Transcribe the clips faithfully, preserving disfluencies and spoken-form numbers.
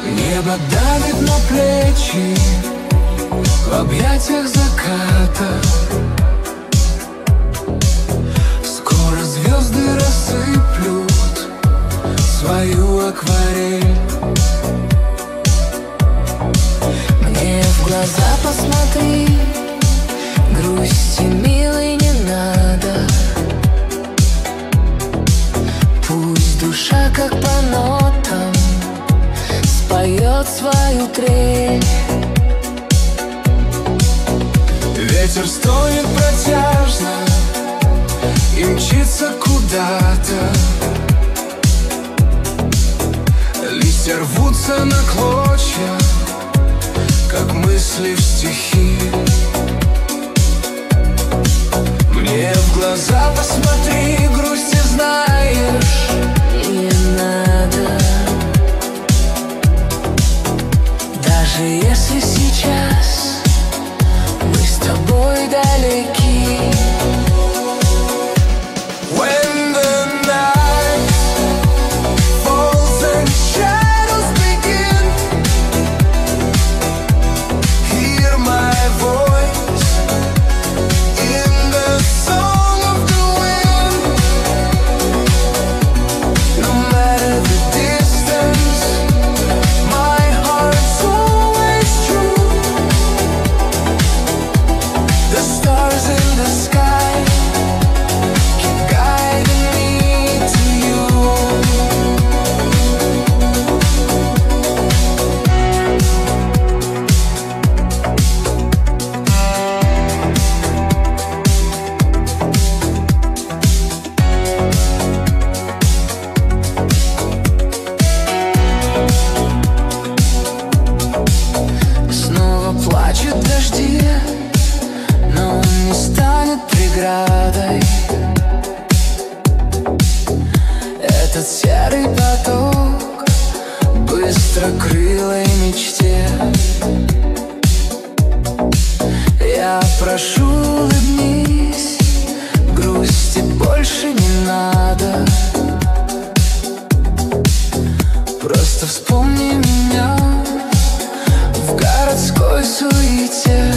Небо давит на плечи в объятиях заката. Скоро звезды рассыплют свою акварель. Мне в глаза посмотри, грусти, милый, не надо. Пусть душа, как по нотам, споет свою трель. Ветер стонет протяжно и мчится куда-то. Листья рвутся на клочья, как мысли в стихи. Мне в глаза посмотри, грусти знаешь, не надо. Даже если сейчас мы с тобой далеки. When the night falls and shadows begin, hear my voice in the song of the wind. No matter the distance, my heart's always true. The stars in the sky keep guiding me to you. Снова плачут дожди, но он не станет преградой. Этот серый поток быстрокрылой мечте. Я прошу, улыбнись, грусти больше не надо. Просто вспомни меня в городской суете.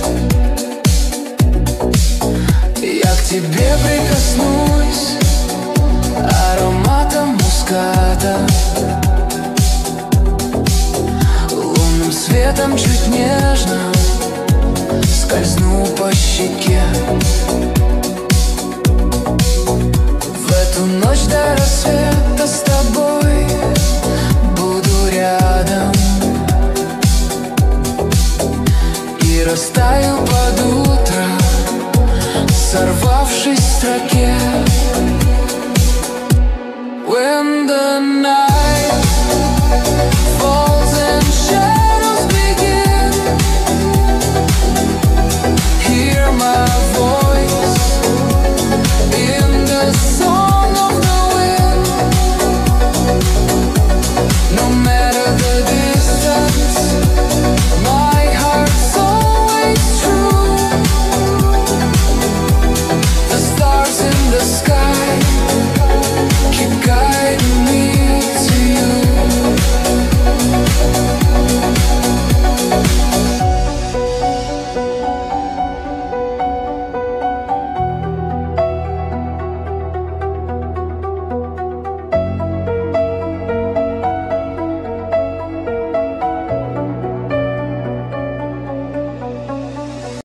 Я к тебе прикоснусь ароматом муската, лунным светом чуть нежно скользну по щеке.